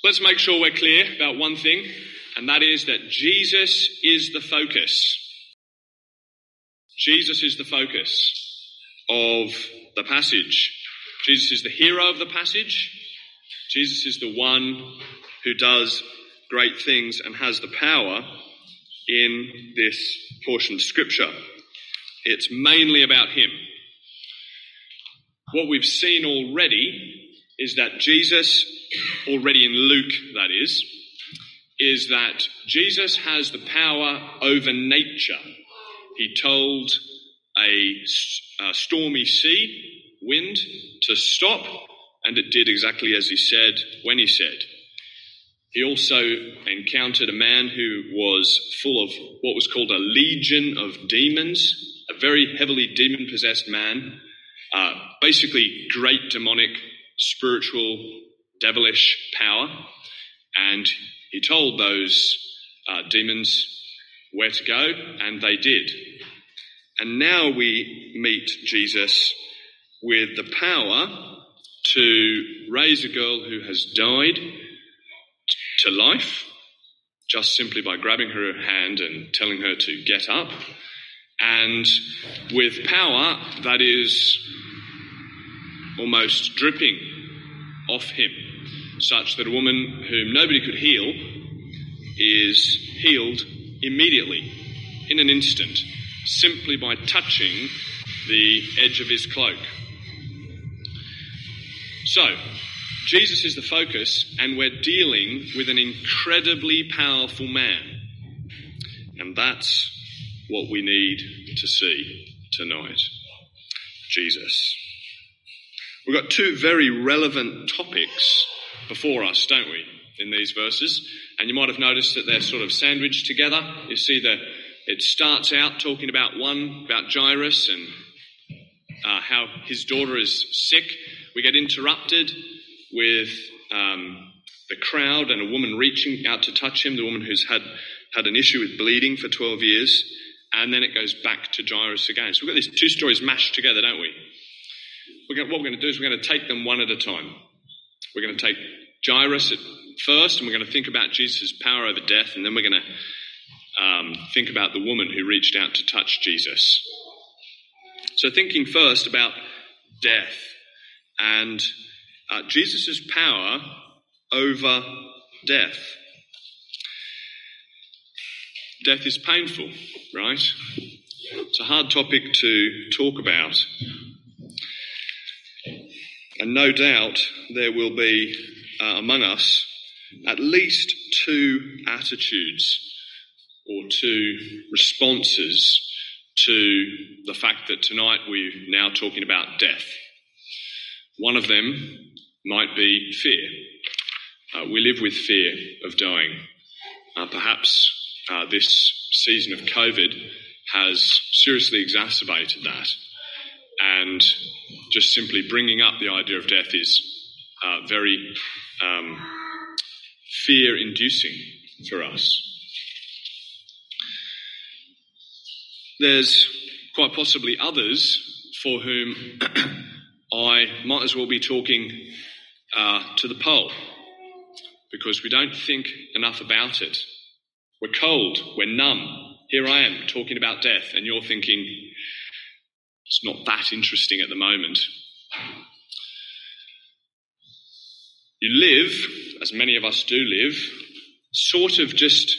Let's make sure we're clear about one thing, and that is that Jesus is the focus. Jesus is the focus of the passage. Jesus is the hero of the passage. Jesus is the one who does great things and has the power in this portion of Scripture. It's mainly about him. What we've seen already is that Jesus, already in Luke that is that Jesus has the power over nature. He told a stormy sea, wind, to stop, and it did exactly as he said when he said. He also encountered a man who was full of what was called a legion of demons, a very heavily demon-possessed man, basically great demonic, spiritual, devilish power. And he told those demons where to go, and they did. And now we meet Jesus with the power to raise a girl who has died to life, just simply by grabbing her hand and telling her to get up, and with power that is almost dripping off him, such that a woman whom nobody could heal is healed immediately, in an instant, simply by touching the edge of his cloak. So, Jesus is the focus, and we're dealing with an incredibly powerful man. And that's what we need to see tonight. Jesus. We've got two very relevant topics before us, don't we, in these verses? And you might have noticed that they're sort of sandwiched together. You see it starts out talking about Jairus and how his daughter is sick. We get interrupted with the crowd and a woman reaching out to touch him, the woman who's had an issue with bleeding for 12 years, and then it goes back to Jairus again. So we've got these two stories mashed together, don't we? What we're going to do is we're going to take them one at a time. We're going to take Jairus at first, and we're going to think about Jesus' power over death, and then we're going to think about the woman who reached out to touch Jesus. So thinking first about death and Jesus' power over death. Death is painful, right? It's a hard topic to talk about. And no doubt there will be among us at least two attitudes or two responses to the fact that tonight we're now talking about death. One of them might be fear. We live with fear of dying. Perhaps this season of COVID has seriously exacerbated that. And just simply bringing up the idea of death is very fear-inducing for us. There's quite possibly others for whom I might as well be talking to the pole, because we don't think enough about it. We're cold, we're numb. Here I am talking about death, and you're thinking, it's not that interesting at the moment. You live, as many of us do live, sort of just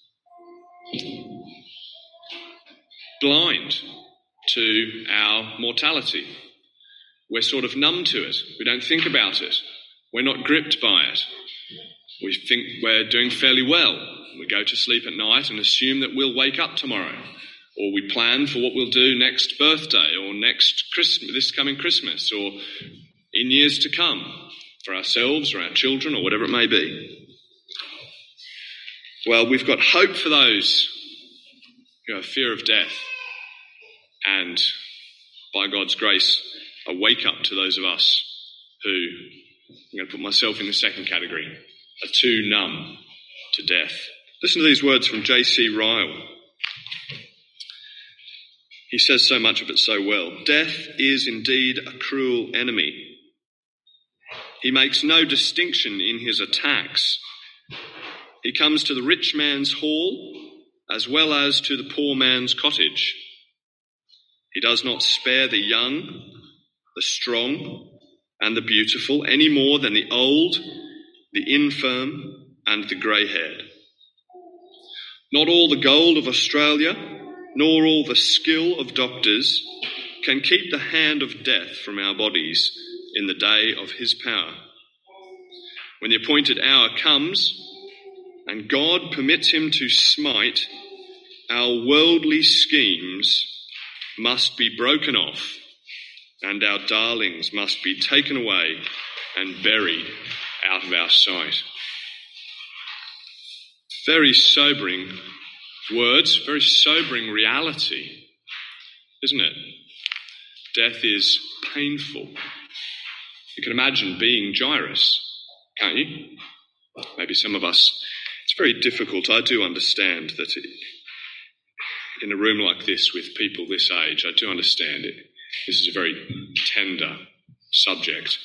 blind to our mortality. We're sort of numb to it. We don't think about it. We're not gripped by it. We think we're doing fairly well. We go to sleep at night and assume that we'll wake up tomorrow. Or we plan for what we'll do next birthday or next Christmas, this coming Christmas, or in years to come for ourselves or our children or whatever it may be. Well, we've got hope for those who have fear of death, and by God's grace, a wake up to those of us who, I'm going to put myself in the second category, are too numb to death. Listen to these words from J.C. Ryle. He says so much of it so well. Death is indeed a cruel enemy. He makes no distinction in his attacks. He comes to the rich man's hall as well as to the poor man's cottage. He does not spare the young, the strong, and the beautiful any more than the old, the infirm, and the grey-haired. Not all the gold of Australia, nor all the skill of doctors can keep the hand of death from our bodies in the day of his power. When the appointed hour comes, and God permits him to smite, our worldly schemes must be broken off, and our darlings must be taken away and buried out of our sight. Very sobering words, very sobering reality, isn't it? Death is painful. You can imagine being Jairus, can't you? Maybe some of us. It's very difficult. I do understand that in a room like this with people this age, I do understand it. This is a very tender subject.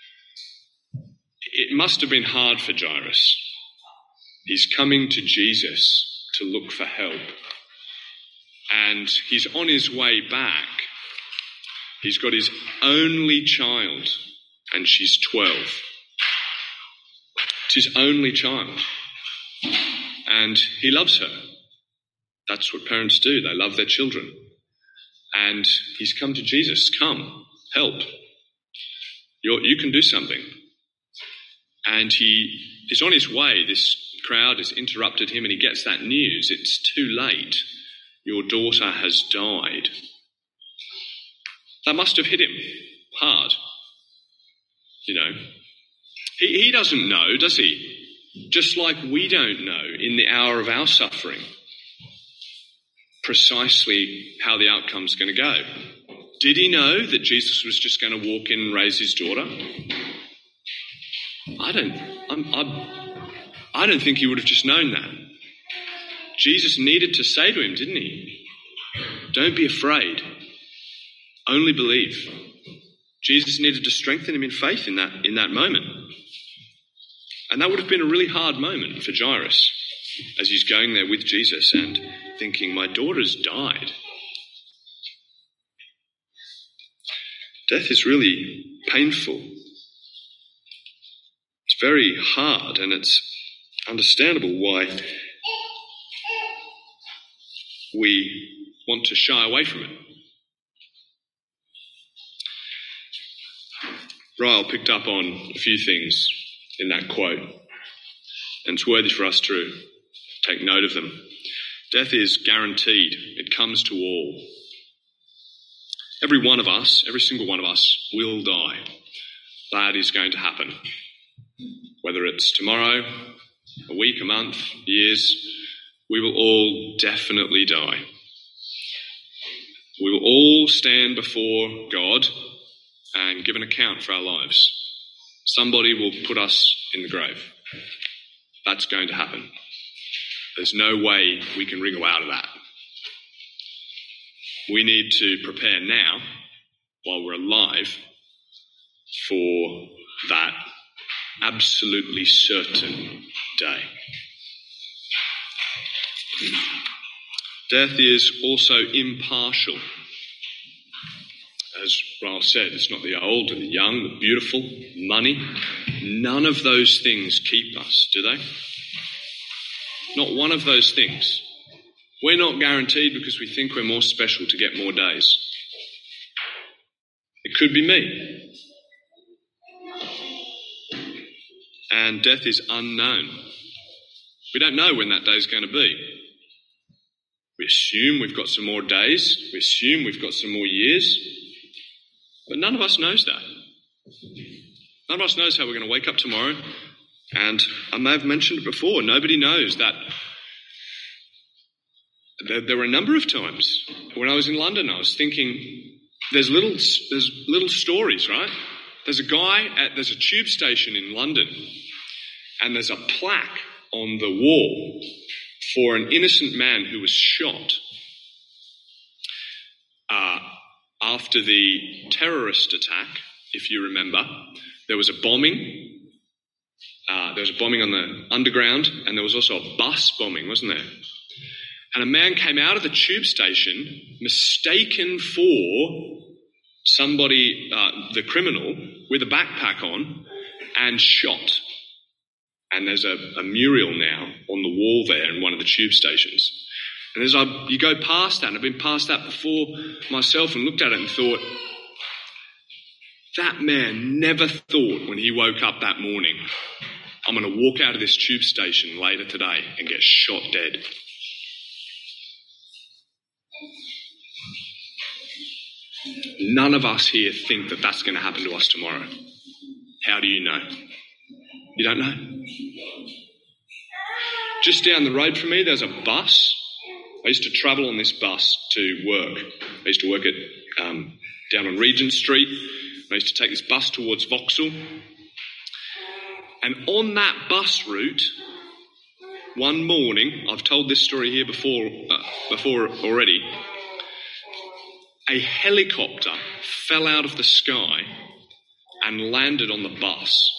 It must have been hard for Jairus. He's coming to Jesus to look for help. And he's on his way back. He's got his only child, and she's 12. It's his only child. And he loves her. That's what parents do. They love their children. And he's come to Jesus. Come, help. You can do something. And he is on his way. This crowd has interrupted him and he gets that news. It's too late. Your daughter has died. That must have hit him hard. You know. He doesn't know, does he? Just like we don't know in the hour of our suffering precisely how the outcome's going to go. Did he know that Jesus was just going to walk in and raise his daughter? I don't think he would have just known that. Jesus needed to say to him, didn't he? Don't be afraid. Only believe. Jesus needed to strengthen him in faith in that moment. And that would have been a really hard moment for Jairus as he's going there with Jesus and thinking, my daughter's died. Death is really painful. It's very hard, and it's understandable why we want to shy away from it. Ryle picked up on a few things in that quote, and it's worthy for us to take note of them. Death is guaranteed. It comes to all. Every one of us, every single one of us will die. That is going to happen. Whether it's tomorrow, a week, a month, years, we will all definitely die. We will all stand before God and give an account for our lives. Somebody will put us in the grave. That's going to happen. There's no way we can wriggle out of that. We need to prepare now, while we're alive, for that absolutely certain day. Death is also impartial. As Ralph said, it's not the old and the young, the beautiful, money. None of those things keep us, do they? Not one of those things. We're not guaranteed because we think we're more special to get more days. It could be me. And death is unknown. We don't know when that day is going to be. We assume we've got some more days. We assume we've got some more years. But none of us knows that. None of us knows how we're going to wake up tomorrow. And I may have mentioned it before, nobody knows that. There were a number of times when I was in London, I was thinking, there's little stories, right? There's a tube station in London, and there's a plaque on the wall for an innocent man who was shot after the terrorist attack, if you remember. there was a bombing. There was a bombing on the underground, and there was also a bus bombing, wasn't there? And a man came out of the tube station, mistaken for somebody, the criminal, with a backpack on, and shot. And there's a mural now on the wall there in one of the tube stations. And as you go past that, and I've been past that before myself and looked at it and thought, that man never thought when he woke up that morning, I'm going to walk out of this tube station later today and get shot dead. None of us here think that that's going to happen to us tomorrow. How do you know? You don't know? Just down the road from me, there's a bus. I used to travel on this bus to work. I used to work at down on Regent Street. I used to take this bus towards Vauxhall. And on that bus route, one morning, I've told this story here before already, a helicopter fell out of the sky and landed on the bus.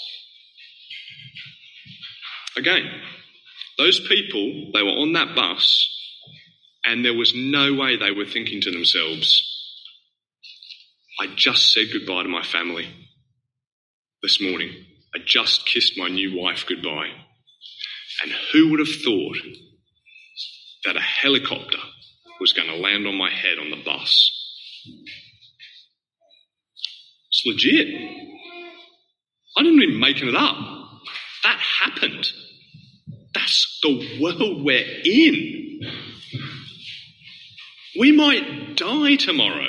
Again, those people, they were on that bus, and there was no way they were thinking to themselves, I just said goodbye to my family this morning. I just kissed my new wife goodbye. And who would have thought that a helicopter was going to land on my head on the bus? It's legit. I didn't even making it up. That happened. That's the world we're in. We might die tomorrow.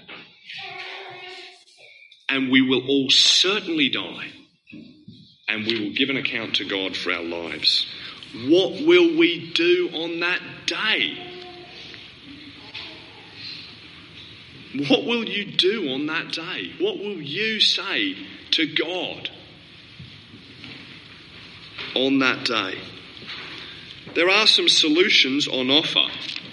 And we will all certainly die. And we will give an account to God for our lives. What will we do on that day? What will you do on that day? What will you say to God on that day? There are some solutions on offer.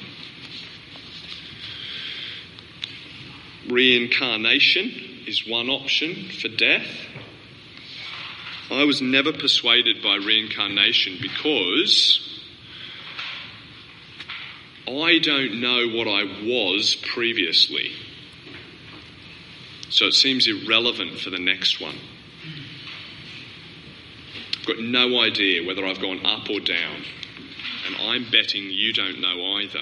Reincarnation is one option for death. I was never persuaded by reincarnation because I don't know what I was previously. So it seems irrelevant for the next one. I've got no idea whether I've gone up or down. And I'm betting you don't know either.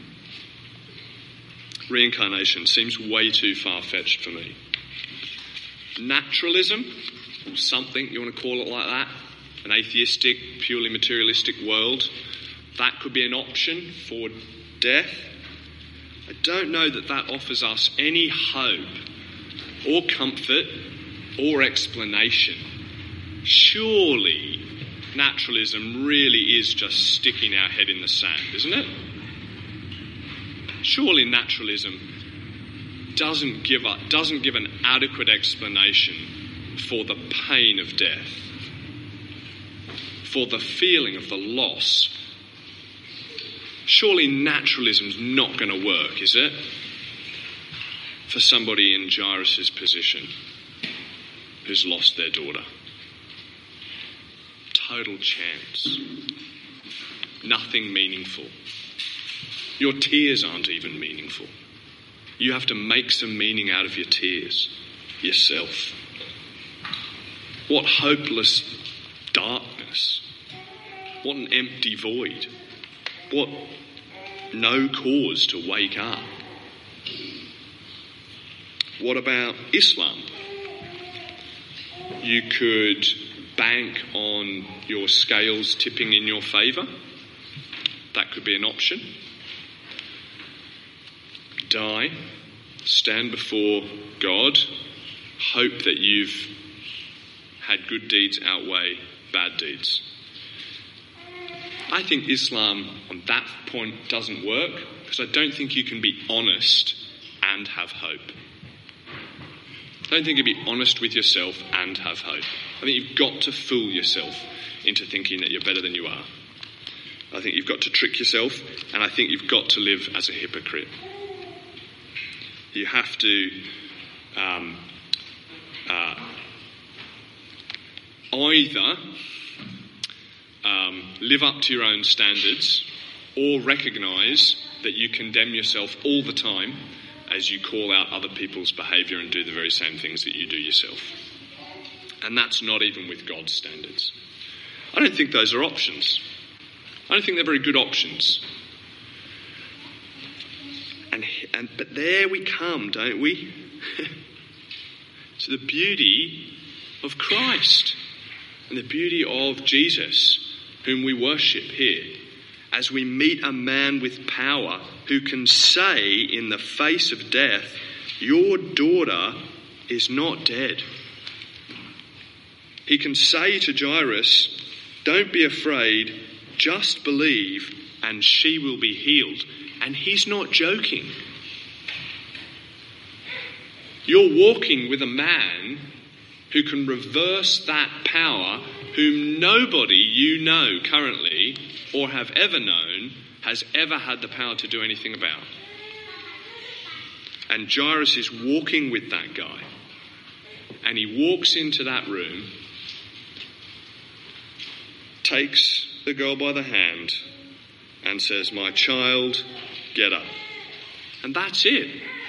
Reincarnation seems way too far-fetched for me. Naturalism, or something, you want to call it like that, an atheistic, purely materialistic world, that could be an option for death. I don't know that that offers us any hope or comfort or explanation. Surely naturalism really is just sticking our head in the sand, isn't it? Surely naturalism doesn't give an adequate explanation for the pain of death, for the feeling of the loss. Surely naturalism's not going to work, is it? For somebody in Jairus' position who's lost their daughter. Total chance. Nothing meaningful. Your tears aren't even meaningful. You have to make some meaning out of your tears yourself. What hopeless darkness. What an empty void. What no cause to wake up. What about Islam? You could bank on your scales tipping in your favour. That could be an option. Die, stand before God, hope that you've had good deeds outweigh bad deeds. I think Islam on that point doesn't work because I don't think you can be honest and have hope. I don't think you can be honest with yourself and have hope. I think you've got to fool yourself into thinking that you're better than you are. I think you've got to trick yourself, and I think you've got to live as a hypocrite. You have to either live up to your own standards or recognise that you condemn yourself all the time as you call out other people's behaviour and do the very same things that you do yourself. And that's not even with God's standards. I don't think those are options. I don't think they're very good options. But there we come, don't we? To the beauty of Christ and the beauty of Jesus, whom we worship here, as we meet a man with power who can say in the face of death, your daughter is not dead. He can say to Jairus, don't be afraid, just believe and she will be healed. And he's not joking. You're walking with a man who can reverse that power, whom nobody you know currently or have ever known has ever had the power to do anything about. And Jairus is walking with that guy. And he walks into that room, takes the girl by the hand and says, my child, get up. And that's it.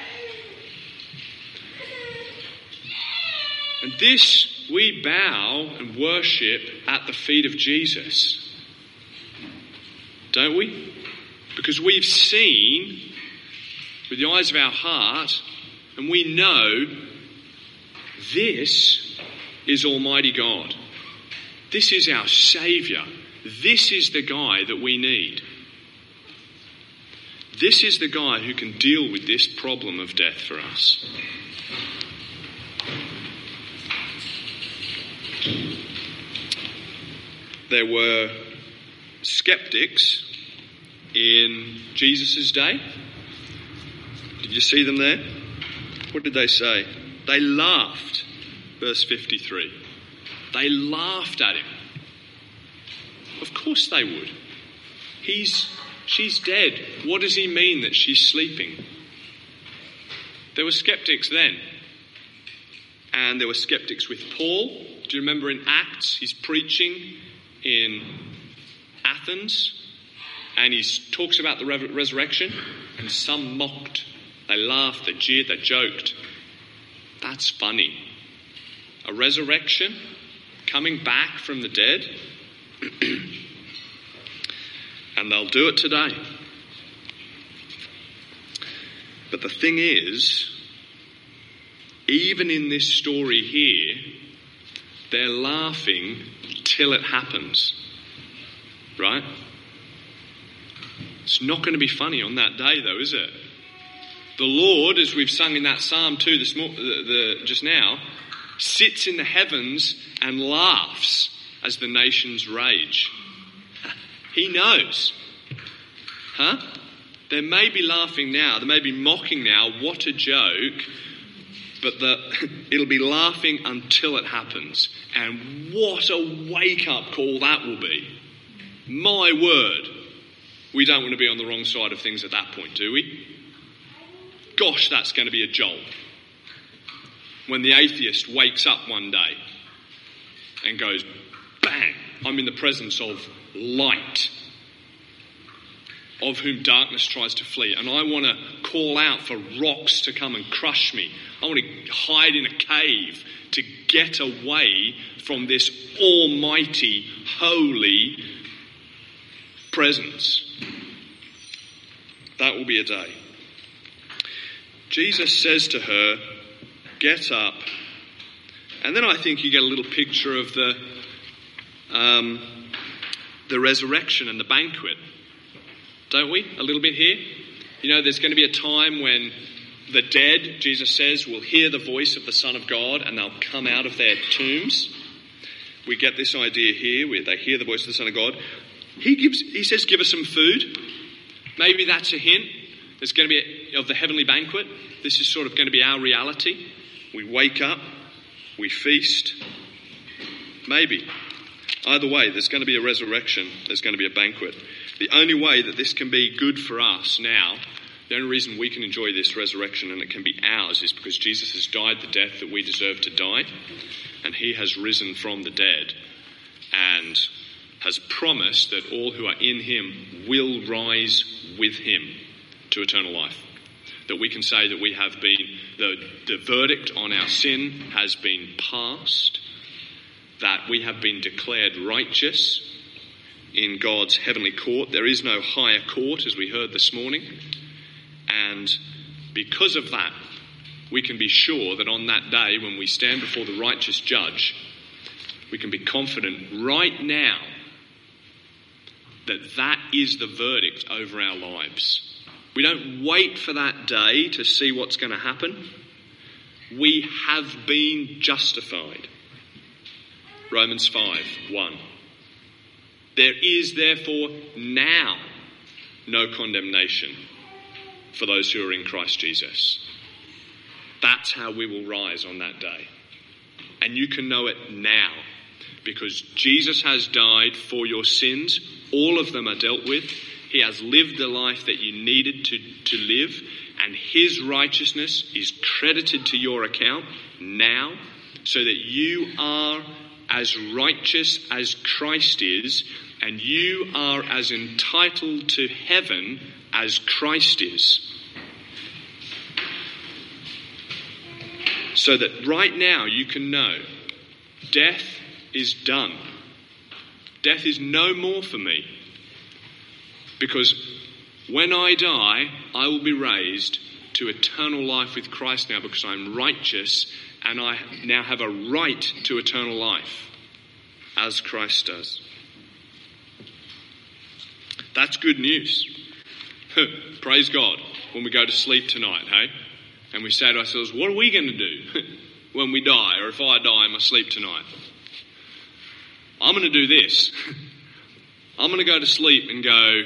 And this we bow and worship at the feet of Jesus. Don't we? Because we've seen with the eyes of our heart and we know this is Almighty God. This is our Saviour. This is the guy that we need. This is the guy who can deal with this problem of death for us. There were skeptics in Jesus' day. Did you see them there? What did they say? They laughed. Verse 53. They laughed at him. Of course they would. She's dead. What does he mean that she's sleeping? There were skeptics then. And there were skeptics with Paul. Do you remember in Acts? He's preaching in Athens. And he talks about the resurrection. And some mocked. They laughed, they jeered, they joked. That's funny. A resurrection? Coming back from the dead? And they'll do it today. But the thing is, even in this story here, they're laughing till it happens. Right? It's not going to be funny on that day though, is it? The Lord, as we've sung in that Psalm 2 just now, sits in the heavens and laughs as the nations rage. He knows. Huh? They may be laughing now, they may be mocking now, what a joke, but it'll be laughing until it happens. And what a wake-up call that will be. My word. We don't want to be on the wrong side of things at that point, do we? Gosh, that's going to be a jolt. When the atheist wakes up one day and goes, bang, I'm in the presence of light, of whom darkness tries to flee. And I want to call out for rocks to come and crush me. I want to hide in a cave to get away from this almighty, holy presence. That will be a day. Jesus says to her, get up. And then I think you get a little picture of the resurrection and the banquet. Don't we? A little bit here. You know, there's going to be a time when the dead, Jesus says, will hear the voice of the Son of God and they'll come out of their tombs. We get this idea here where they hear the voice of the Son of God. He says, give us some food. Maybe that's a hint. There's going to be of the heavenly banquet. This is sort of going to be our reality. We wake up, we feast. Maybe. Either way, there's going to be a resurrection. There's going to be a banquet. The only way that this can be good for us now, the only reason we can enjoy this resurrection and it can be ours is because Jesus has died the death that we deserve to die. and he has risen from the dead and has promised that all who are in him will rise with him to eternal life. That we can say that we have been, the verdict on our sin has been passed, that we have been declared righteous in God's heavenly court. There is no higher court, as we heard this morning. And because of that, we can be sure that on that day, when we stand before the righteous judge, we can be confident right now that that is the verdict over our lives. We don't wait for that day to see what's going to happen. We have been justified. Romans 5:1. There is therefore now no condemnation for those who are in Christ Jesus. That's how we will rise on that day. And you can know it now, because Jesus has died for your sins. All of them are dealt with. He has lived the life that you needed to live, and his righteousness is credited to your account now, so that you are as righteous as Christ is, and you are as entitled to heaven as Christ is. So that right now you can know death is done. Death is no more for me. Because when I die, I will be raised to eternal life with Christ now, because I'm righteous and I now have a right to eternal life as Christ does. That's good news. Praise God when we go to sleep tonight, hey? And we say to ourselves, what are we going to do when we die, or if I die in my sleep tonight? I'm going to do this. I'm going to go to sleep and go,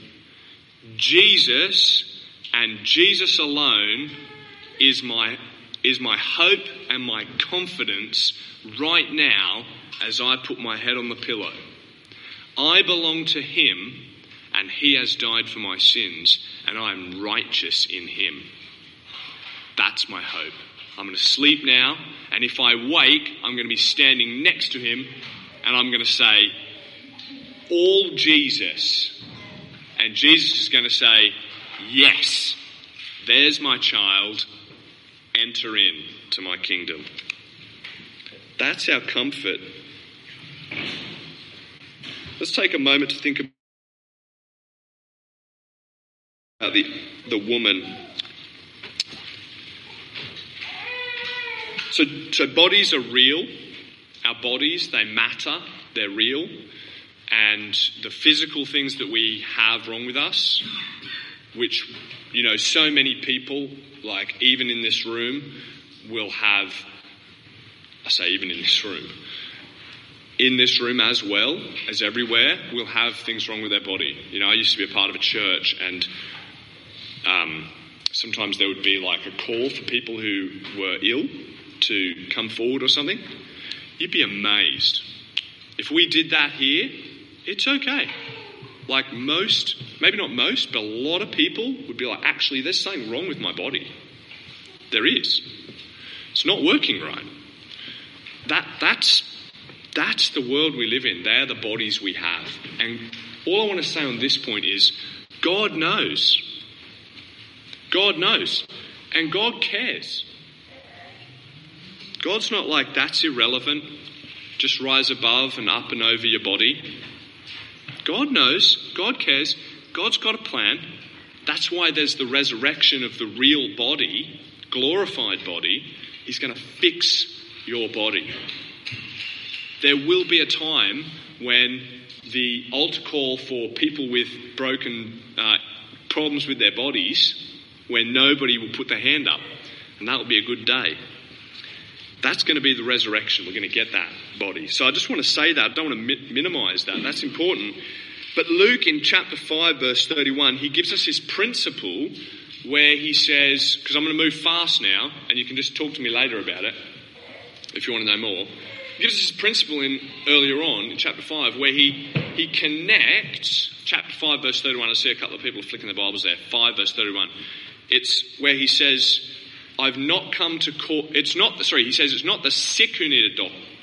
Jesus and Jesus alone is my hope and my confidence right now as I put my head on the pillow. I belong to him, and he has died for my sins, and I am righteous in him. That's my hope. I'm going to sleep now, and if I wake, I'm going to be standing next to him, and I'm going to say, all Jesus. And Jesus is going to say, yes, there's my child, enter in to my kingdom. That's our comfort. Let's take a moment to think about the woman. So bodies are real. Our bodies, they matter. They're real. And the physical things that we have wrong with us, which, so many people, like even in this room, will have, I say even in this room as well as everywhere, will have things wrong with their body. I used to be a part of a church, and sometimes there would be like a call for people who were ill to come forward or something. You'd be amazed. If we did that here, it's okay. Like most, maybe not most, but a lot of people would be like, actually, there's something wrong with my body. There is. It's not working right. That's the world we live in. They're the bodies we have. And all I want to say on this point is, God knows. God knows. And God cares. God's not like, that's irrelevant. Just rise above and up and over your body. God knows. God cares. God's got a plan. That's why there's the resurrection of the real body, glorified body. He's going to fix your body. There will be a time when the altar call for people with broken problems with their bodies, when nobody will put their hand up, and that will be a good day. That's going to be the resurrection. We're going to get that body. So I just want to say that. I don't want to minimise that. That's important. But Luke in chapter 5, verse 31, he gives us his principle where he says, because I'm going to move fast now, and you can just talk to me later about it if you want to know more. He gives us his principle earlier on in chapter 5 where he connects, chapter 5, verse 31. I see a couple of people flicking their Bibles there. 5, verse 31. It's where he says, I've not come to call, he says it's not the sick who need a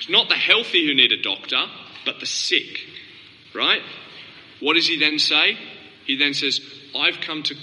It's not the healthy who need a doctor, but the sick, right? What does he then say? He then says, I've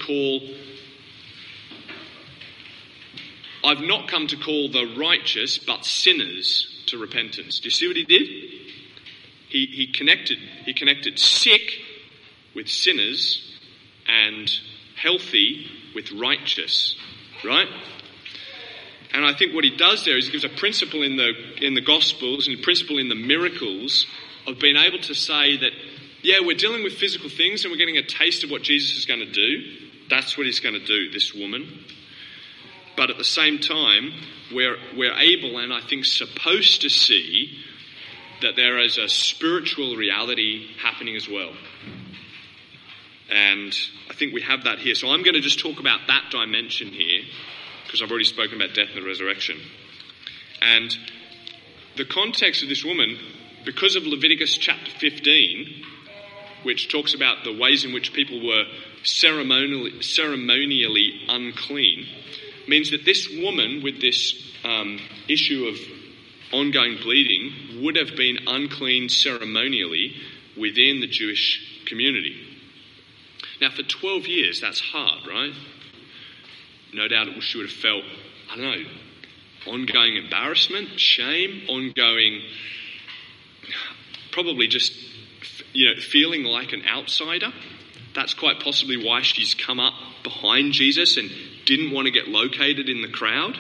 not come to call the righteous, but sinners to repentance. Do you see what he did? He connected sick with sinners and healthy with righteous, right? And I think what he does there is he gives a principle in the Gospels and a principle in the miracles of being able to say that, yeah, we're dealing with physical things and we're getting a taste of what Jesus is going to do. That's what he's going to do, this woman. But at the same time, we're able and I think supposed to see that there is a spiritual reality happening as well. And I think we have that here. So I'm going to just talk about that dimension here, because I've already spoken about death and the resurrection. And the context of this woman, because of Leviticus chapter 15, which talks about the ways in which people were ceremonially unclean, means that this woman with this issue of ongoing bleeding would have been unclean ceremonially within the Jewish community. Now, for 12 years, that's hard, right? No doubt she would have felt, I don't know, ongoing embarrassment, shame, ongoing, probably just, feeling like an outsider. That's quite possibly why she's come up behind Jesus and didn't want to get located in the crowd.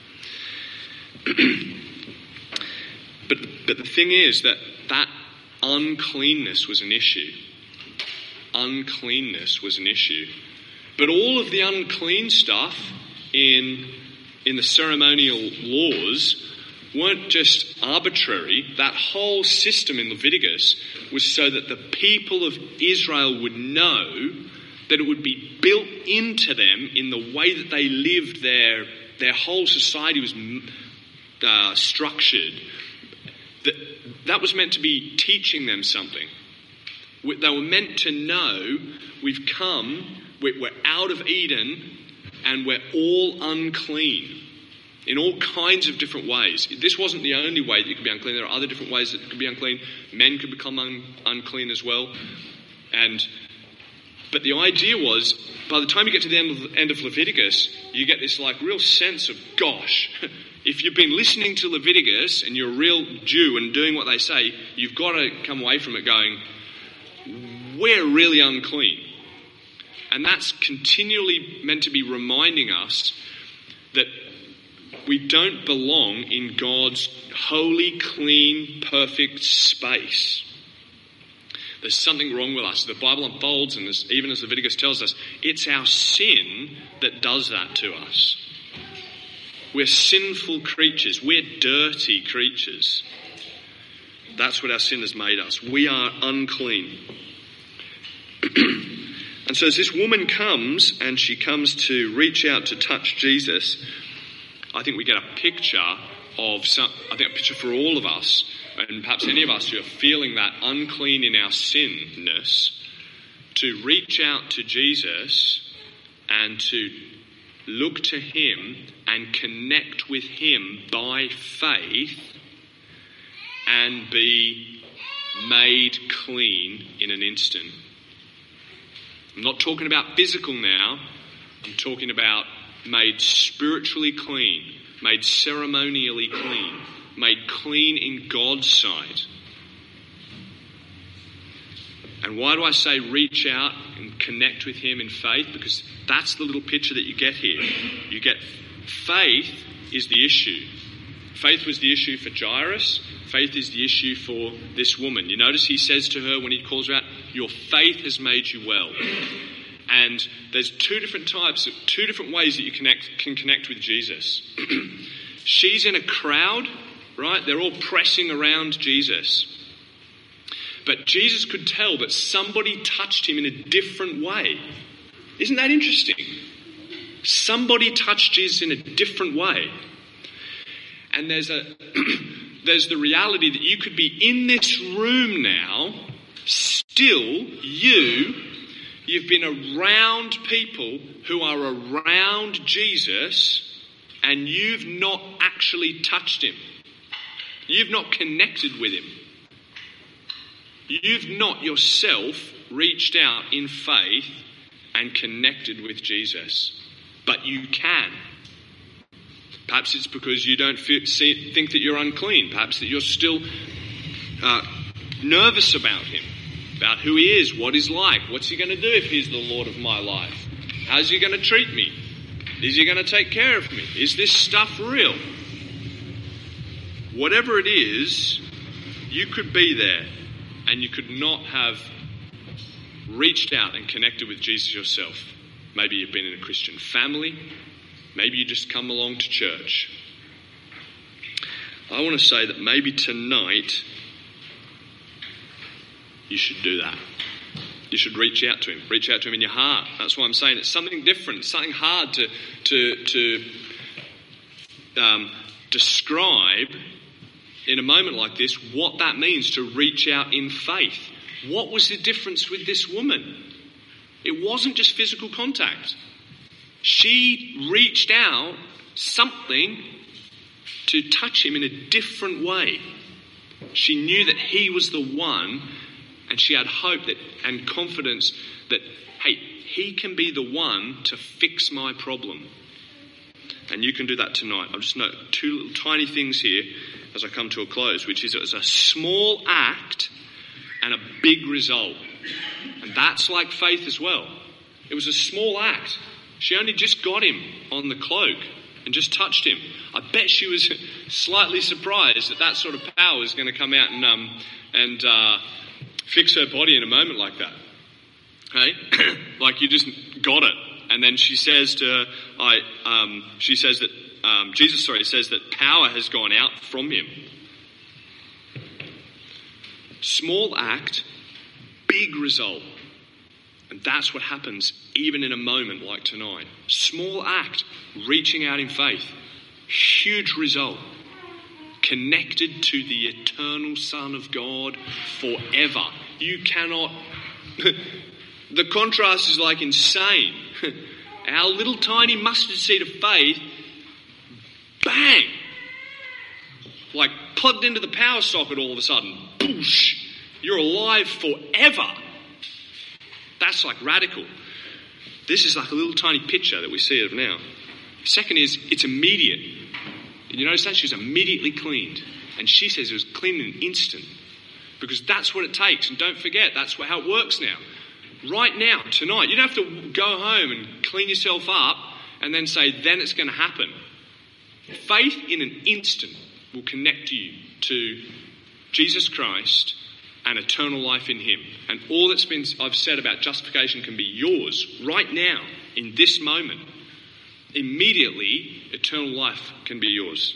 But the thing is that uncleanness was an issue. Uncleanness was an issue. But all of the unclean stuff in the ceremonial laws weren't just arbitrary. That whole system in Leviticus was so that the people of Israel would know that it would be built into them in the way that they lived. Their whole society was structured. That was meant to be teaching them something. They were meant to know we're out of Eden and we're all unclean in all kinds of different ways. This wasn't the only way that you could be unclean. There are other different ways that you could be unclean. Men could become unclean as well. But the idea was, by the time you get to the end of Leviticus, you get this real sense of, gosh, if you've been listening to Leviticus and you're a real Jew and doing what they say, you've got to come away from it going, we're really unclean. And that's continually meant to be reminding us that we don't belong in God's holy, clean, perfect space. There's something wrong with us. The Bible unfolds, and even as Leviticus tells us, it's our sin that does that to us. We're sinful creatures. We're dirty creatures. That's what our sin has made us. We are unclean. And so as this woman comes, and she comes to reach out to touch Jesus, I think we get a picture of a picture for all of us, and perhaps any of us who are feeling that unclean in our sinness, to reach out to Jesus and to look to him and connect with him by faith and be made clean in an instant. I'm not talking about physical now. I'm talking about made spiritually clean, made ceremonially clean, made clean in God's sight. And why do I say reach out and connect with him in faith? Because that's the little picture that you get here. You get faith is the issue. Faith was the issue for Jairus. Faith is the issue for this woman. You notice he says to her when he calls her out, your faith has made you well. And there's two different ways that you can connect with Jesus. She's in a crowd, right? They're all pressing around Jesus. But Jesus could tell that somebody touched him in a different way. Isn't that interesting? Somebody touched Jesus in a different way. And there's the reality that you could be in this room now, still you've been around people who are around Jesus, and you've not actually touched him. You've not connected with him. You've not yourself reached out in faith and connected with Jesus. But you can. Perhaps it's because you don't think that you're unclean. Perhaps that you're still nervous about him, about who he is, what he's like. What's he going to do if he's the Lord of my life? How's he going to treat me? Is he going to take care of me? Is this stuff real? Whatever it is, you could be there and you could not have reached out and connected with Jesus yourself. Maybe you've been in a Christian family. Maybe you just come along to church. I want to say that maybe tonight you should do that. You should reach out to him. Reach out to him in your heart. That's why I'm saying it's something different. It's something hard to describe in a moment like this what that means to reach out in faith. What was the difference with this woman? It wasn't just physical contact. She reached out something to touch him in a different way. She knew that he was the one, and she had hope that and confidence that, hey, he can be the one to fix my problem. And you can do that tonight. I'll just note two little tiny things here as I come to a close, which is it was a small act and a big result. And that's like faith as well. It was a small act. She only just got him on the cloak and just touched him. I bet she was slightly surprised that sort of power was going to come out and fix her body in a moment like that. Hey? Like you just got it. And then she says to her, Jesus says that power has gone out from him. Small act, big result. And that's what happens even in a moment like tonight. Small act, reaching out in faith. Huge result. Connected to the eternal Son of God forever. You cannot... The contrast is like insane. Our little tiny mustard seed of faith, bang! Like plugged into the power socket all of a sudden. Boosh! You're alive forever. That's like radical. This is like a little tiny picture that we see of now. Second is, it's immediate. You notice that? She was immediately cleaned. And she says it was clean in an instant. Because that's what it takes. And don't forget, that's how it works now. Right now, tonight, you don't have to go home and clean yourself up and then say, then it's going to happen. Faith in an instant will connect you to Jesus Christ and eternal life in him. And all I've said about justification can be yours right now, in this moment. Immediately, eternal life can be yours.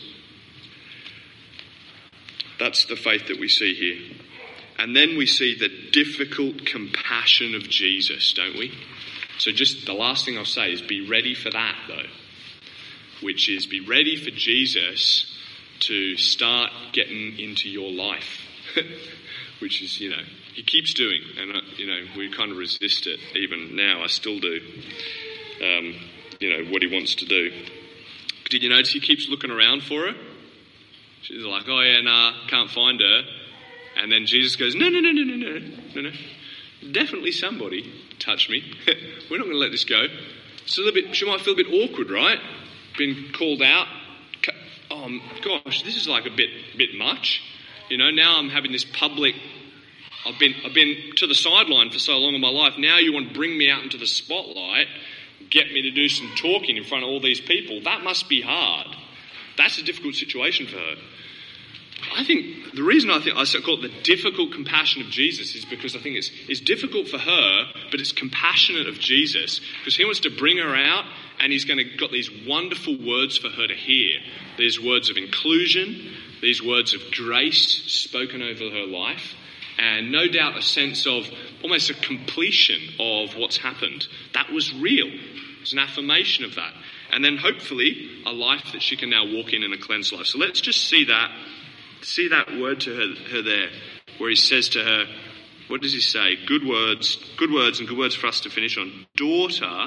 That's the faith that we see here. And then we see the difficult compassion of Jesus, don't we? So just the last thing I'll say is be ready for that, though. Which is be ready for Jesus to start getting into your life. Which is, he keeps doing. And, we kind of resist it even now. I still do. What he wants to do. Did you notice he keeps looking around for her? She's like, oh yeah, nah, can't find her. And then Jesus goes, no. Definitely somebody touched me. We're not going to let this go. It's a little bit, she might feel a bit awkward, right? Been called out. Oh gosh, this is like a bit much. Now I'm having this public, I've been to the sideline for so long in my life. Now you want to bring me out into the spotlight, get me to do some talking in front of all these people. That must be hard. That's a difficult situation for her. I think the reason I call it the difficult compassion of Jesus is because I think it's difficult for her, but it's compassionate of Jesus because he wants to bring her out and he's got these wonderful words for her to hear. These words of inclusion, these words of grace spoken over her life, and no doubt a sense of almost a completion of what's happened. That was real. It's an affirmation of that. And then hopefully a life that she can now walk in a cleansed life. So let's just see that word to her there, where he says to her, what does he say? Good words and good words for us to finish on. Daughter,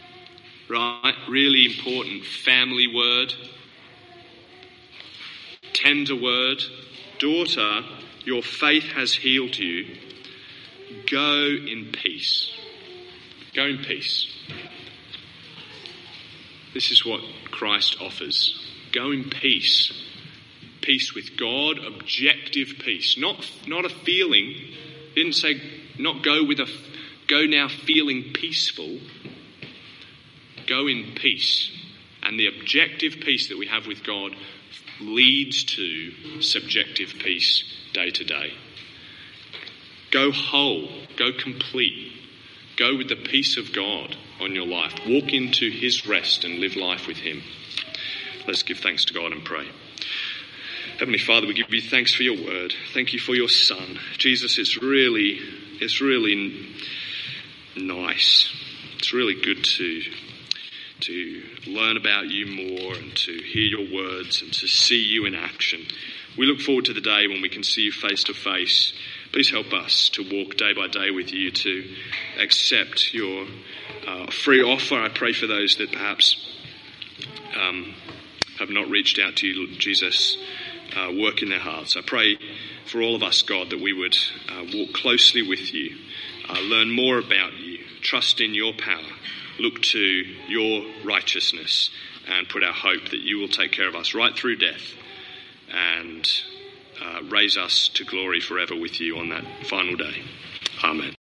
right? Really important family word. tender word, daughter, your faith has healed you. Go in peace. Go in peace. This is what Christ offers. Go in peace. Peace with God, objective peace. Not a feeling. He didn't say go now feeling peaceful. Go in peace. And the objective peace that we have with God leads to subjective peace day to day. Go whole. Go complete. Go with the peace of God on your life. Walk into his rest and live life with him. Let's give thanks to God and pray. Heavenly Father, we give you thanks for your word. Thank you for your Son. Jesus, it's really nice. It's really good to learn about you more and to hear your words and to see you in action. We look forward to the day when we can see you face to face. Please help us to walk day by day with you, to accept your free offer. I pray for those that perhaps have not reached out to you, Jesus. Work in their hearts. I pray for all of us, God, that we would walk closely with you, learn more about you, trust in your power, look to your righteousness, and put our hope that you will take care of us right through death and raise us to glory forever with you on that final day. Amen.